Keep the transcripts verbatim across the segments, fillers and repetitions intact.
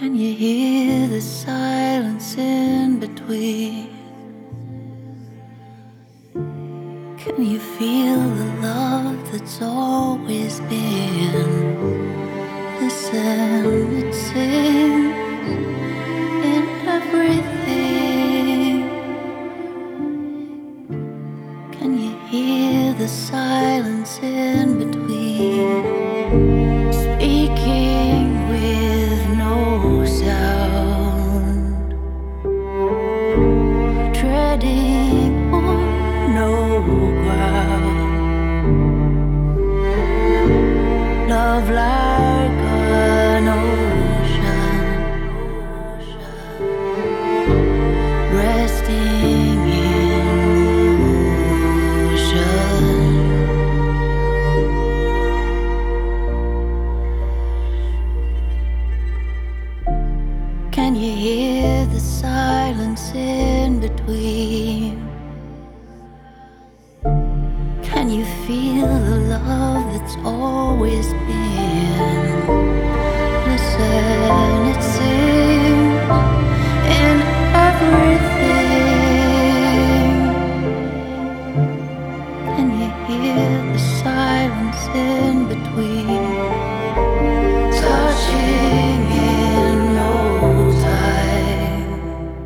Can you hear the silence in between? Can you feel the love that's always been? Listen, it sings in everything. Can you hear the silence in between? Speaking with no sound, treading on no ground. Love like an ocean, resting in motion. Can you hear the silence in between? Can you feel the love that's always been? Listen, it sings in everything. Can you hear the silence in between? Touching in no time,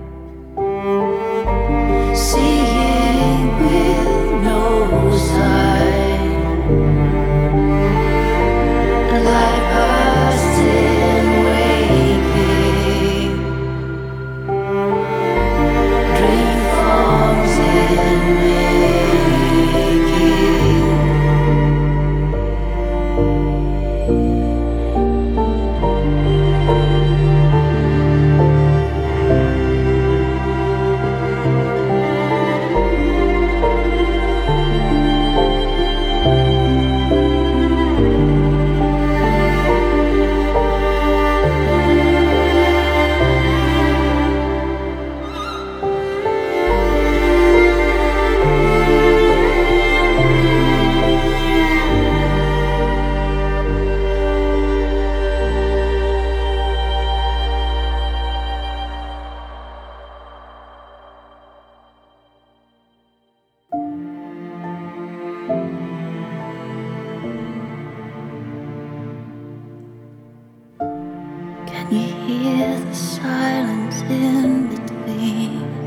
seeing with no sight, like past in waking, dream forms in making. Can you hear the silence in between?